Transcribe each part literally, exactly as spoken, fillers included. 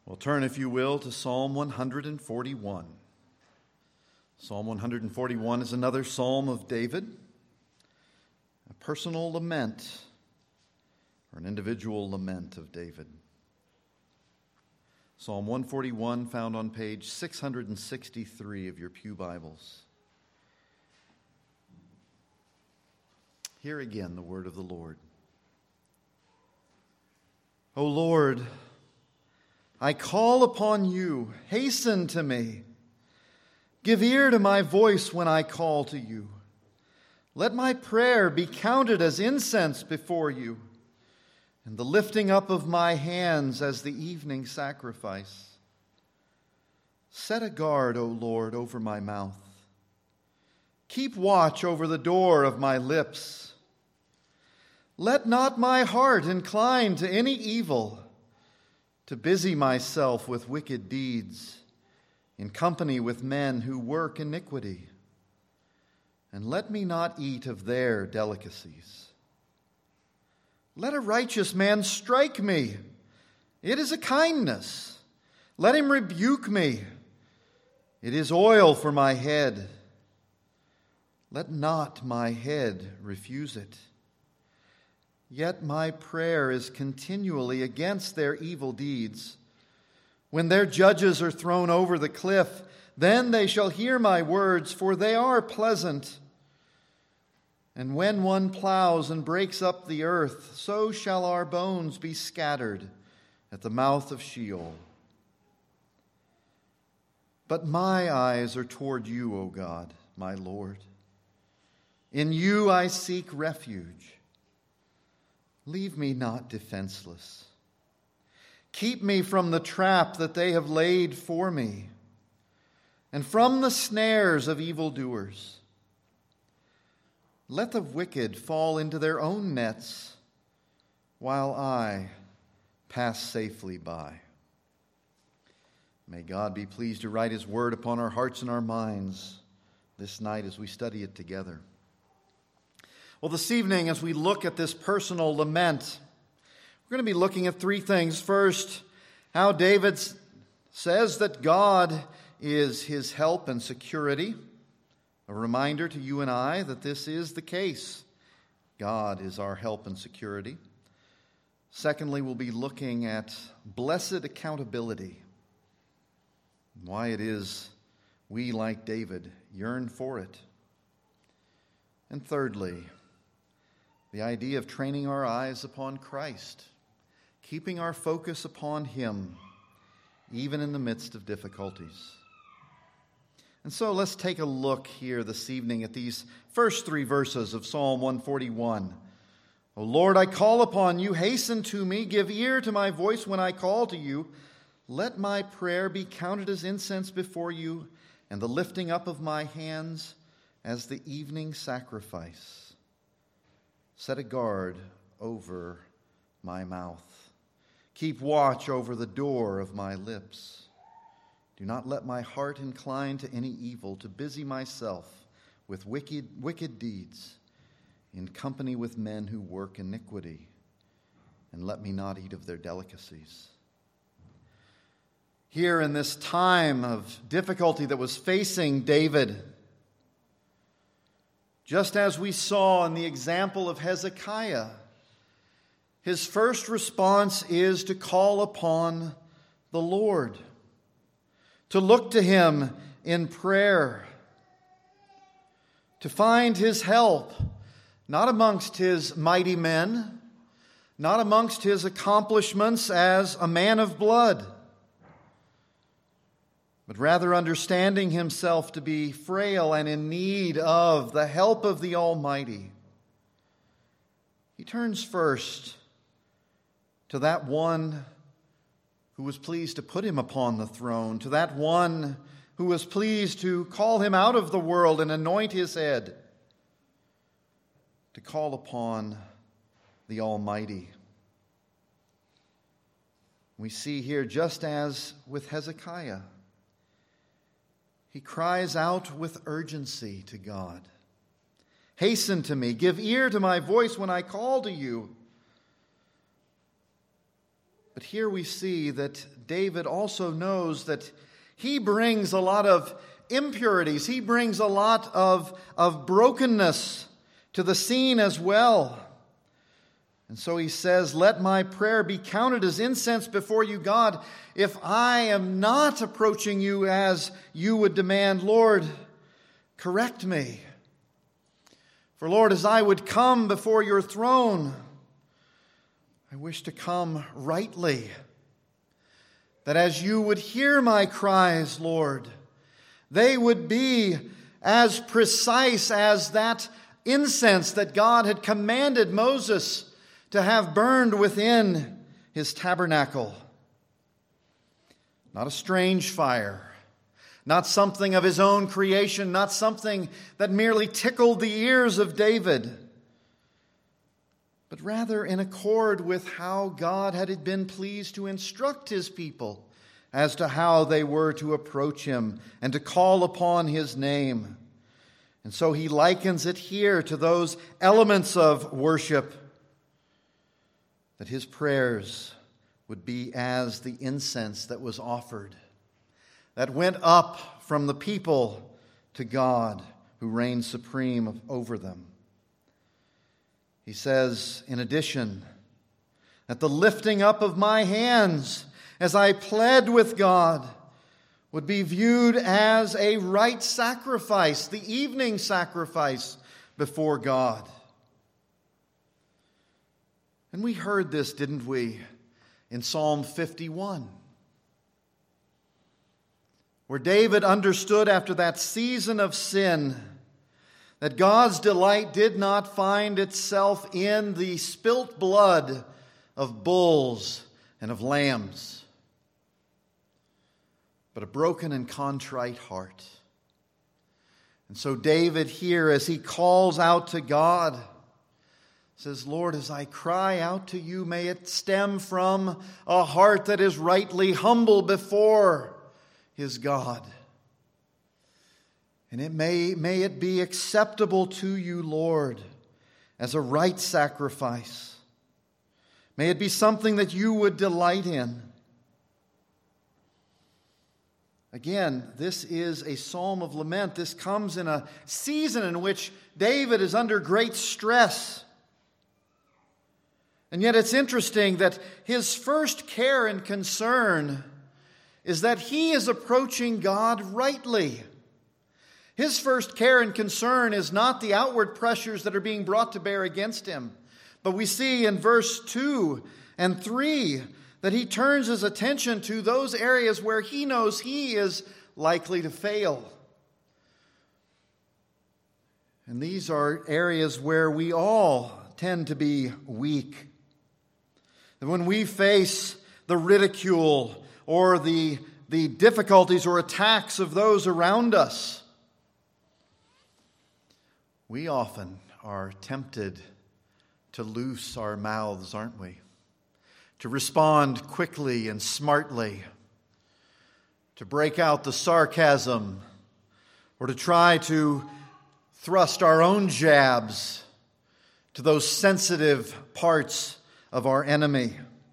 Well, turn, if you will, to Psalm one forty-one. Psalm one forty-one is another psalm of David, a personal lament, or an individual lament of David. Psalm one forty-one, found on page six sixty-three of your pew Bibles. Hear again the word of the Lord. O Lord, I call upon you, hasten to me. Give ear to my voice when I call to you. Let my prayer be counted as incense before you, and the lifting up of my hands as the evening sacrifice. Set a guard, O Lord, over my mouth. Keep watch over the door of my lips. Let not my heart incline to any evil, to busy myself with wicked deeds, in company with men who work iniquity. And let me not eat of their delicacies. Let a righteous man strike me. It is a kindness. Let him rebuke me. It is oil for my head. Let not my head refuse it. Yet my prayer is continually against their evil deeds. When their judges are thrown over the cliff, then they shall hear my words, for they are pleasant. And when one plows and breaks up the earth, so shall our bones be scattered at the mouth of Sheol. But my eyes are toward you, O God, my Lord. In you I seek refuge. Leave me not defenseless. Keep me from the trap that they have laid for me, and from the snares of evildoers. Let the wicked fall into their own nets, while I pass safely by. May God be pleased to write His word upon our hearts and our minds this night as we study it together. Well, this evening, as we look at this personal lament, we're going to be looking at three things. First, how David says that God is his help and security. A reminder to you and I that this is the case. God is our help and security. Secondly, we'll be looking at blessed accountability. Why it is we, like David, yearn for it. And thirdly, the idea of training our eyes upon Christ, keeping our focus upon Him, even in the midst of difficulties. And so let's take a look here this evening at these first three verses of Psalm one forty-one. O Lord, I call upon you, hasten to me, give ear to my voice when I call to you. Let my prayer be counted as incense before you, and the lifting up of my hands as the evening sacrifice. Set a guard over my mouth. Keep watch over the door of my lips. Do not let my heart incline to any evil, to busy myself with wicked, wicked deeds, in company with men who work iniquity, and let me not eat of their delicacies. Here in this time of difficulty that was facing David, just as we saw in the example of Hezekiah, his first response is to call upon the Lord, to look to Him in prayer, to find His help, not amongst His mighty men, not amongst His accomplishments as a man of blood, but rather understanding himself to be frail and in need of the help of the Almighty. He turns first to that one who was pleased to put him upon the throne, to that one who was pleased to call him out of the world and anoint his head, to call upon the Almighty. We see here, just as with Hezekiah, he cries out with urgency to God. Hasten to me, give ear to my voice when I call to you. But here we see that David also knows that he brings a lot of impurities. He brings a lot of, of brokenness to the scene as well. And so he says, let my prayer be counted as incense before you, God, if I am not approaching you as you would demand. Lord, correct me. For Lord, as I would come before your throne, I wish to come rightly, that as you would hear my cries, Lord, they would be as precise as that incense that God had commanded Moses to have burned within his tabernacle. Not a strange fire, not something of his own creation, not something that merely tickled the ears of David, but rather in accord with how God had been pleased to instruct his people as to how they were to approach him and to call upon his name. And so he likens it here to those elements of worship, that his prayers would be as the incense that was offered, that went up from the people to God who reigns supreme over them. He says, in addition, that the lifting up of my hands as I pled with God would be viewed as a right sacrifice, the evening sacrifice before God. And we heard this, didn't we, in Psalm fifty-one, where David understood after that season of sin that God's delight did not find itself in the spilt blood of bulls and of lambs, but a broken and contrite heart. And so David here, as he calls out to God, says, Lord, as I cry out to you, may it stem from a heart that is rightly humble before his God. And it may, may it be acceptable to you, Lord, as a right sacrifice. May it be something that you would delight in. Again, this is a psalm of lament. This comes in a season in which David is under great stress. And yet it's interesting that his first care and concern is that he is approaching God rightly. His first care and concern is not the outward pressures that are being brought to bear against him. But we see in verse two and three that he turns his attention to those areas where he knows he is likely to fail. And these are areas where we all tend to be weak. And when we face the ridicule or the, the difficulties or attacks of those around us, we often are tempted to loose our mouths, aren't we? To respond quickly and smartly, to break out the sarcasm, or to try to thrust our own jabs to those sensitive parts of our enemy.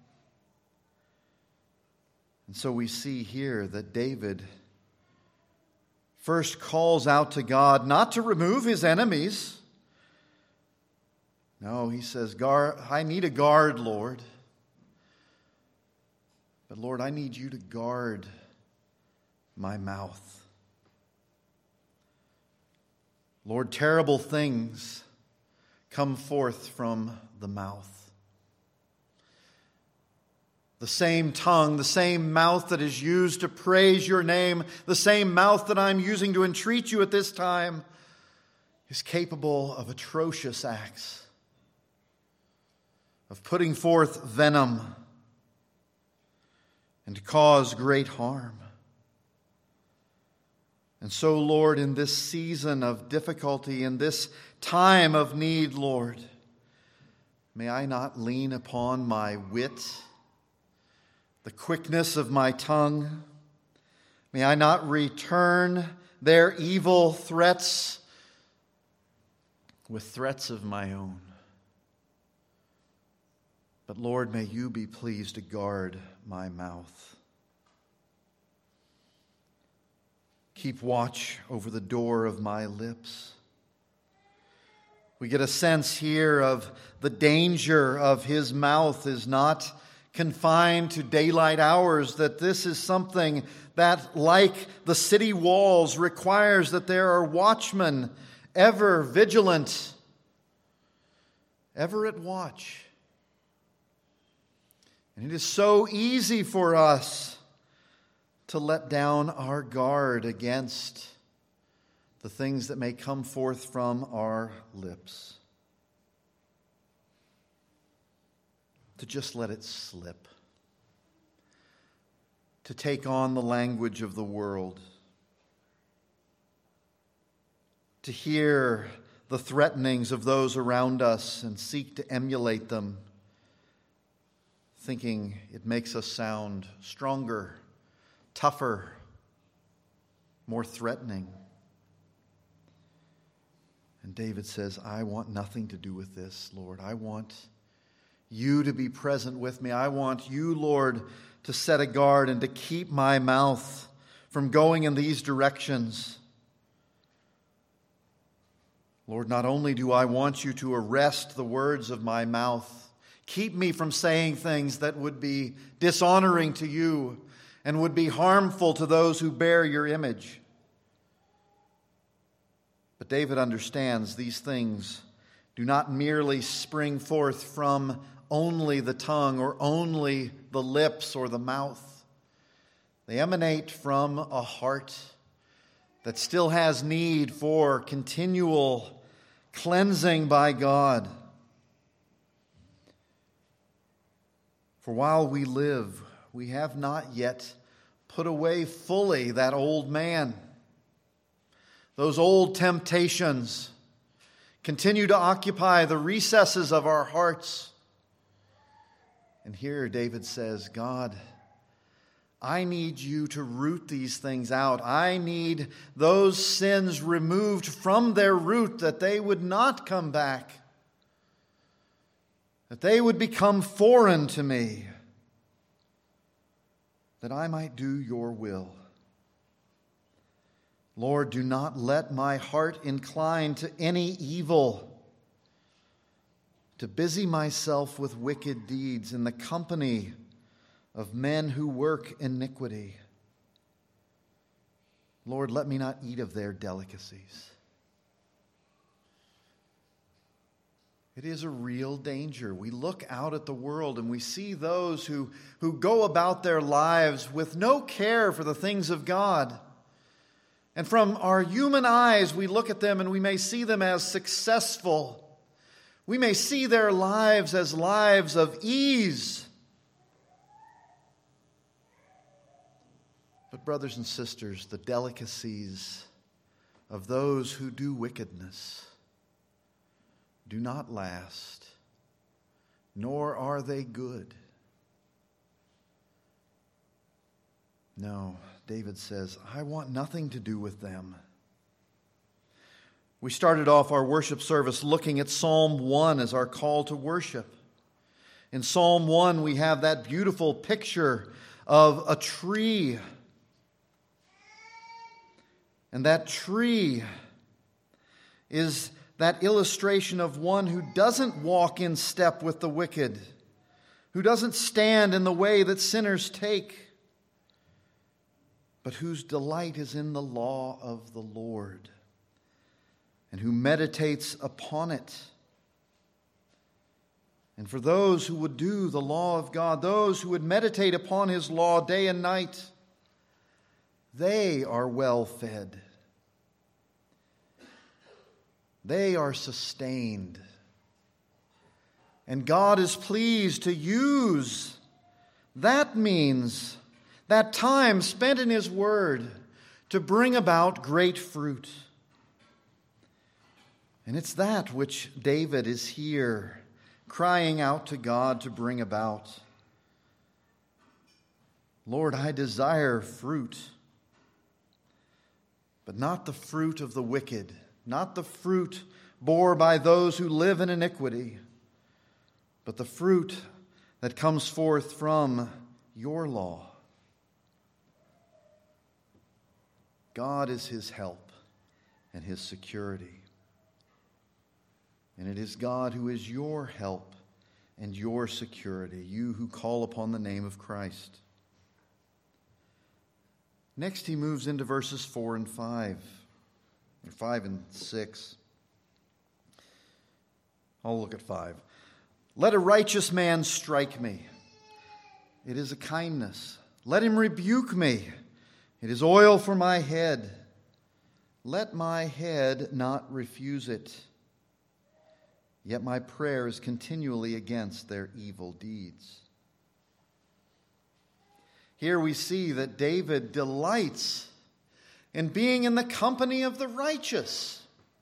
And so we see here that David first calls out to God not to remove his enemies. No, he says, "Guard, I need a guard, Lord. But Lord, I need you to guard my mouth. Lord, terrible things come forth from the mouth. The same tongue, the same mouth that is used to praise your name, the same mouth that I'm using to entreat you at this time, is capable of atrocious acts, of putting forth venom, and to cause great harm. And so, Lord, in this season of difficulty, in this time of need, Lord, may I not lean upon my wit, the quickness of my tongue. May I not return their evil threats with threats of my own. But Lord, may you be pleased to guard my mouth. Keep watch over the door of my lips. We get a sense here of the danger of his mouth is not confined to daylight hours, that this is something that, like the city walls, requires that there are watchmen ever vigilant, ever at watch. And it is so easy for us to let down our guard against the things that may come forth from our lips. To just let it slip. To take on the language of the world. To hear the threatenings of those around us and seek to emulate them, thinking it makes us sound stronger, tougher, more threatening. And David says, I want nothing to do with this, Lord. I want you to be present with me. I want you, Lord, to set a guard and to keep my mouth from going in these directions. Lord, not only do I want you to arrest the words of my mouth, keep me from saying things that would be dishonoring to you and would be harmful to those who bear your image. But David understands these things do not merely spring forth from only the tongue or only the lips or the mouth. They emanate from a heart that still has need for continual cleansing by God. For while we live, we have not yet put away fully that old man. Those old temptations continue to occupy the recesses of our hearts. And here David says, God, I need you to root these things out. I need those sins removed from their root, that they would not come back, that they would become foreign to me, that I might do your will. Lord, do not let my heart incline to any evil, to busy myself with wicked deeds in the company of men who work iniquity. Lord, let me not eat of their delicacies. It is a real danger. We look out at the world and we see those who, who go about their lives with no care for the things of God. And from our human eyes, we look at them and we may see them as successful. We may see their lives as lives of ease. But brothers and sisters, the delicacies of those who do wickedness do not last, nor are they good. No, David says, I want nothing to do with them. We started off our worship service looking at Psalm one as our call to worship. In Psalm one, we have that beautiful picture of a tree. And that tree is that illustration of one who doesn't walk in step with the wicked, who doesn't stand in the way that sinners take, but whose delight is in the law of the Lord, and who meditates upon it. And for those who would do the law of God, those who would meditate upon his law day and night, they are well fed. They are sustained. And God is pleased to use that means, that time spent in his word, to bring about great fruit. And it's that which David is here crying out to God to bring about. Lord, I desire fruit, but not the fruit of the wicked, not the fruit bore by those who live in iniquity, but the fruit that comes forth from your law. God is his help and his security. And it is God who is your help and your security, you who call upon the name of Christ. Next, he moves into verses four and five, or five and six. I'll look at five. Let a righteous man strike me. It is a kindness. Let him rebuke me. It is oil for my head. Let my head not refuse it. Yet my prayer is continually against their evil deeds. Here we see that David delights in being in the company of the righteous.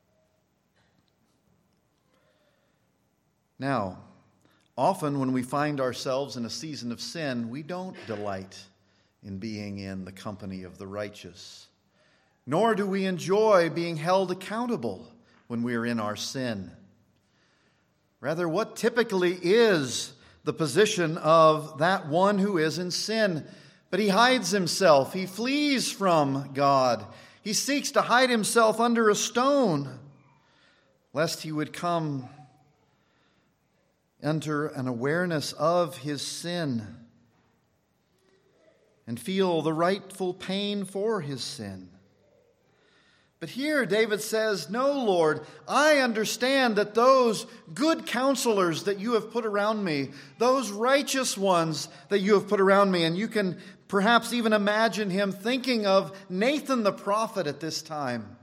Now, often when we find ourselves in a season of sin, we don't delight in being in the company of the righteous, nor do we enjoy being held accountable when we are in our sin. Rather, what typically is the position of that one who is in sin? But he hides himself. He flees from God. He seeks to hide himself under a stone, lest he would come under an awareness of his sin and feel the rightful pain for his sin. But here David says, no, Lord, I understand that those good counselors that you have put around me, those righteous ones that you have put around me, and you can perhaps even imagine him thinking of Nathan the prophet at this time.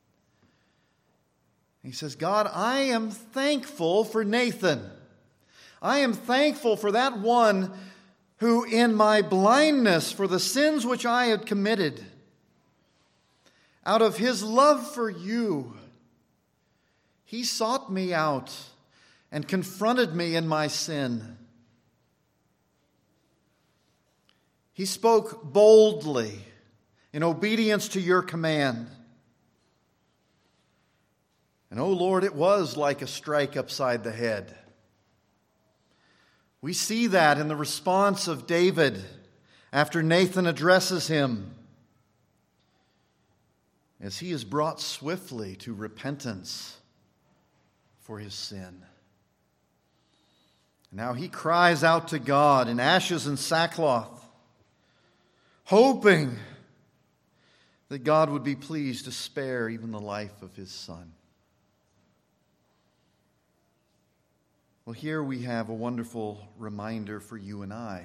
He says, God, I am thankful for Nathan. I am thankful for that one who in my blindness for the sins which I had committed, out of his love for you, he sought me out and confronted me in my sin. He spoke boldly in obedience to your command. And, oh Lord, it was like a strike upside the head. We see that in the response of David after Nathan addresses him, as he is brought swiftly to repentance for his sin. Now he cries out to God in ashes and sackcloth, hoping that God would be pleased to spare even the life of his son. Well, here we have a wonderful reminder for you and I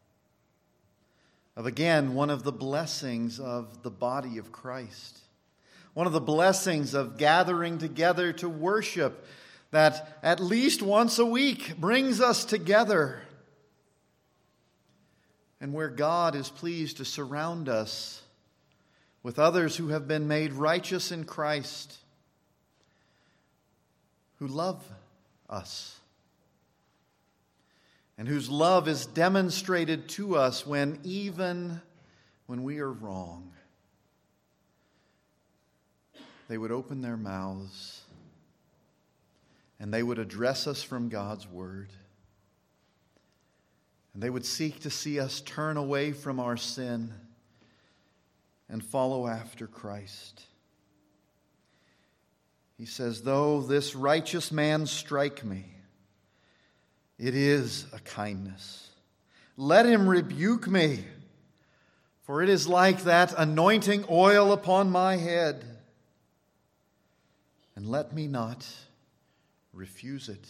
of, again, one of the blessings of the body of Christ. One of the blessings of gathering together to worship that at least once a week brings us together, and where God is pleased to surround us with others who have been made righteous in Christ, who love us, and whose love is demonstrated to us when even when we are wrong, they would open their mouths and they would address us from God's word. And they would seek to see us turn away from our sin and follow after Christ. He says, though this righteous man strike me, it is a kindness. Let him rebuke me, for it is like that anointing oil upon my head. And let me not refuse it.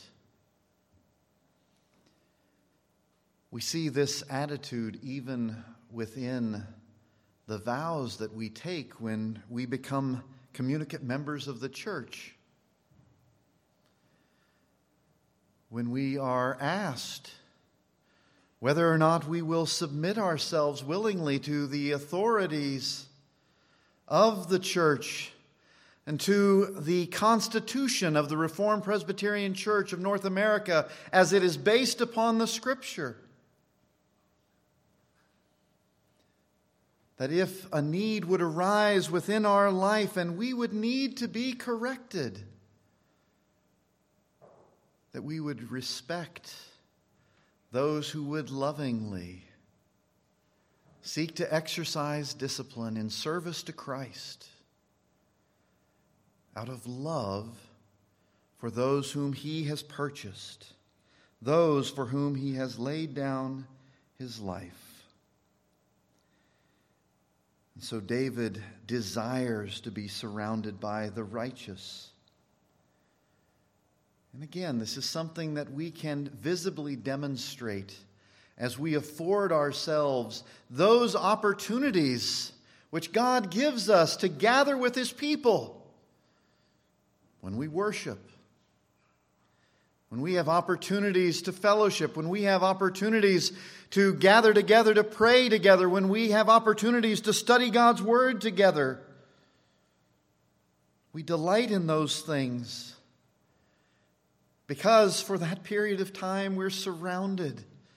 We see this attitude even within the vows that we take when we become communicant members of the church. When we are asked whether or not we will submit ourselves willingly to the authorities of the church and to the Constitution of the Reformed Presbyterian Church of North America as it is based upon the Scripture. That if a need would arise within our life and we would need to be corrected, that we would respect those who would lovingly seek to exercise discipline in service to Christ out of love for those whom He has purchased, those for whom He has laid down His life. And so David desires to be surrounded by the righteous. And again, this is something that we can visibly demonstrate as we afford ourselves those opportunities which God gives us to gather with His people. When we worship, when we have opportunities to fellowship, when we have opportunities to gather together, to pray together, when we have opportunities to study God's Word together, we delight in those things because for that period of time we're surrounded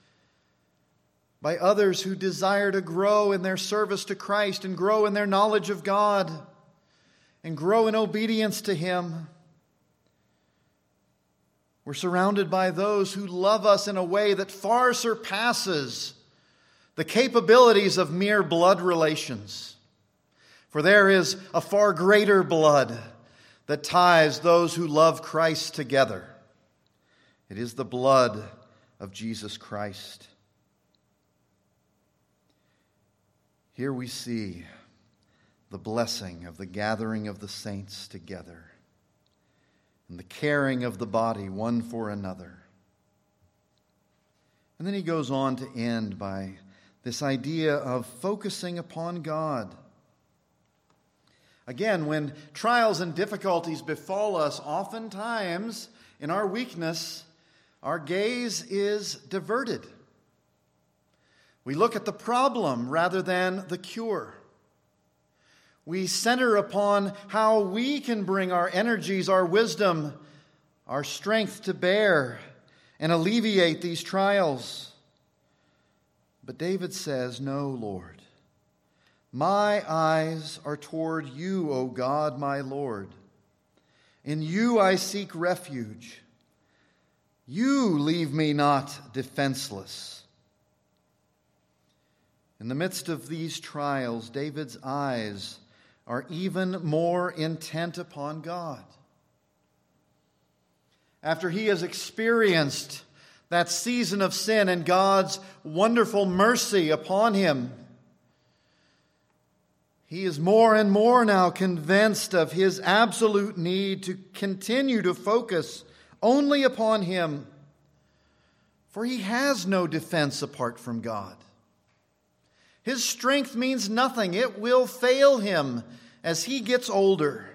by others who desire to grow in their service to Christ and grow in their knowledge of God and grow in obedience to Him. We're surrounded by those who love us in a way that far surpasses the capabilities of mere blood relations. For there is a far greater blood that ties those who love Christ together. It is the blood of Jesus Christ. Here we see the blessing of the gathering of the saints together and the caring of the body one for another. And then he goes on to end by this idea of focusing upon God. Again, when trials and difficulties befall us, oftentimes in our weakness, our gaze is diverted. We look at the problem rather than the cure. We center upon how we can bring our energies, our wisdom, our strength to bear and alleviate these trials. But David says, "No, Lord. My eyes are toward you, O God, my Lord. In you I seek refuge. You leave me not defenseless." In the midst of these trials, David's eyes are even more intent upon God. After he has experienced that season of sin and God's wonderful mercy upon him, he is more and more now convinced of his absolute need to continue to focus only upon Him, for he has no defense apart from God. His strength means nothing. It will fail him as he gets older.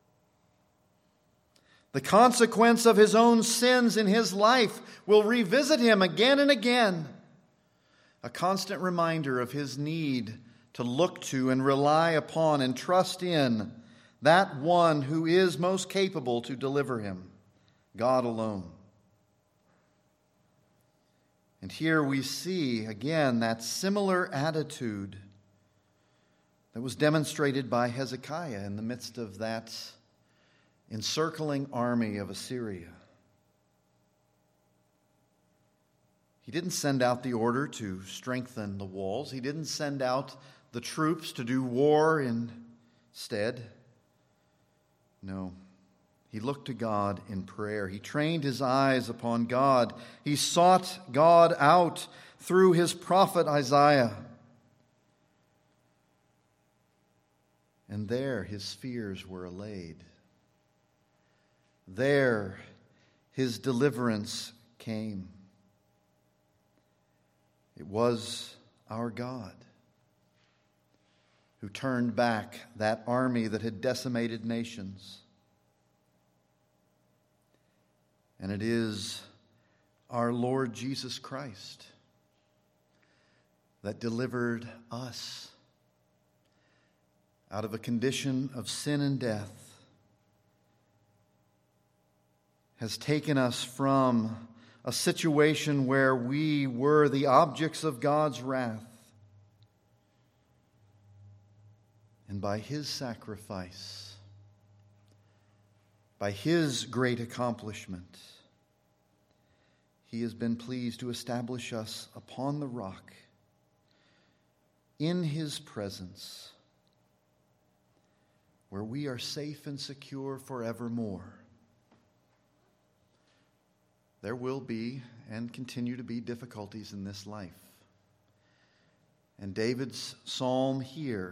The consequence of his own sins in his life will revisit him again and again, a constant reminder of his need to look to and rely upon and trust in that one who is most capable to deliver him, God alone. And here we see again that similar attitude that was demonstrated by Hezekiah in the midst of that encircling army of Assyria. He didn't send out the order to strengthen the walls. He didn't send out the troops to do war instead. No. He looked to God in prayer. He trained his eyes upon God. He sought God out through his prophet Isaiah. And there his fears were allayed. There his deliverance came. It was our God who turned back that army that had decimated nations. And it is our Lord Jesus Christ that delivered us out of a condition of sin and death, has taken us from a situation where we were the objects of God's wrath. And by his sacrifice, by his great accomplishment, He has been pleased to establish us upon the rock in His presence, where we are safe and secure forevermore. There will be and continue to be difficulties in this life. And David's psalm here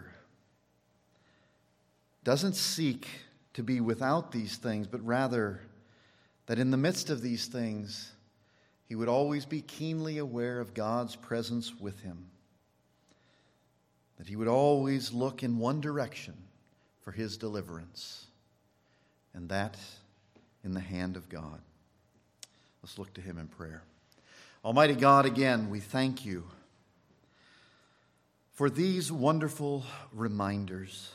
doesn't seek to be without these things, but rather that in the midst of these things, he would always be keenly aware of God's presence with him. That he would always look in one direction for his deliverance, and that in the hand of God. Let's look to him in prayer. Almighty God, again, we thank you for these wonderful reminders.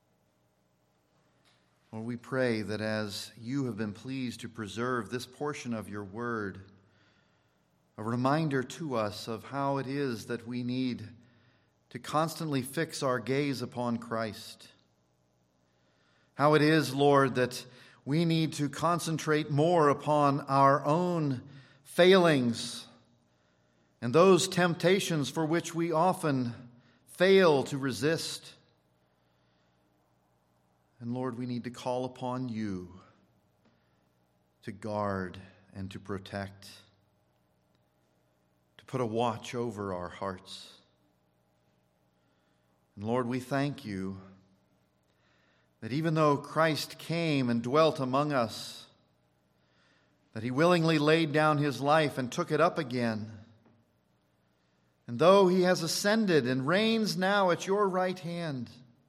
Lord, we pray that as you have been pleased to preserve this portion of your word, a reminder to us of how it is that we need to constantly fix our gaze upon Christ. How it is, Lord, that we need to concentrate more upon our own failings and those temptations for which we often fail to resist. And Lord, we need to call upon you to guard and to protect, to put a watch over our hearts. And Lord, we thank you that even though Christ came and dwelt among us, that he willingly laid down his life and took it up again. And though he has ascended and reigns now at your right hand,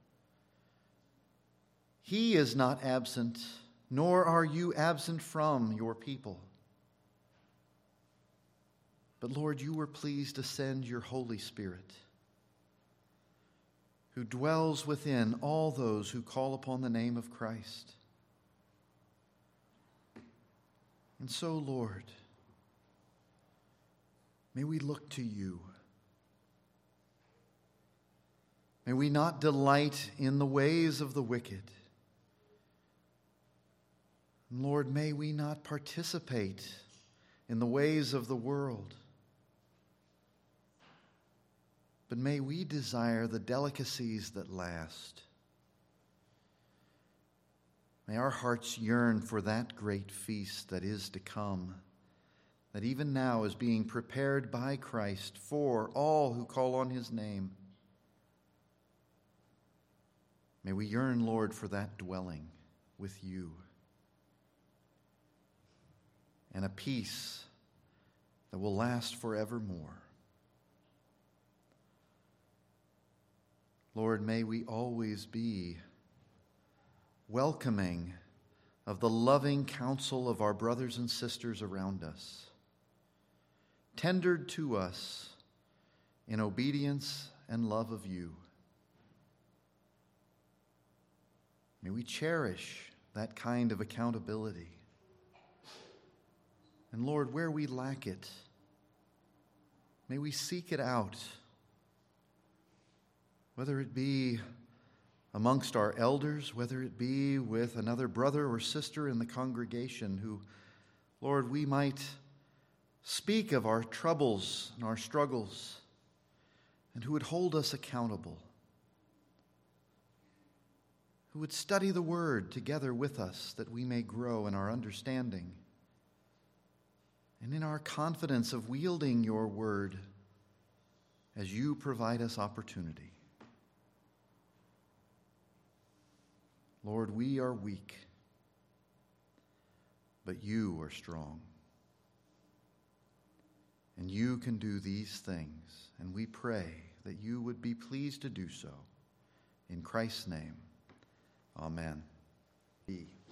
he is not absent, nor are you absent from your people. But Lord, you were pleased to send your Holy Spirit, who dwells within all those who call upon the name of Christ. And so, Lord, may we look to you. May we not delight in the ways of the wicked. And Lord, may we not participate in the ways of the world. But may we desire the delicacies that last. May our hearts yearn for that great feast that is to come, that even now is being prepared by Christ for all who call on his name. May we yearn, Lord, for that dwelling with you and a peace that will last forevermore. Lord, may we always be welcoming of the loving counsel of our brothers and sisters around us, tendered to us in obedience and love of you. May we cherish that kind of accountability. And Lord, where we lack it, may we seek it out, whether it be amongst our elders, whether it be with another brother or sister in the congregation who, Lord, we might speak of our troubles and our struggles, and who would hold us accountable, who would study the Word together with us that we may grow in our understanding and in our confidence of wielding your Word as you provide us opportunity. Lord, we are weak, but you are strong. And you can do these things, and we pray that you would be pleased to do so. In Christ's name, amen. Be.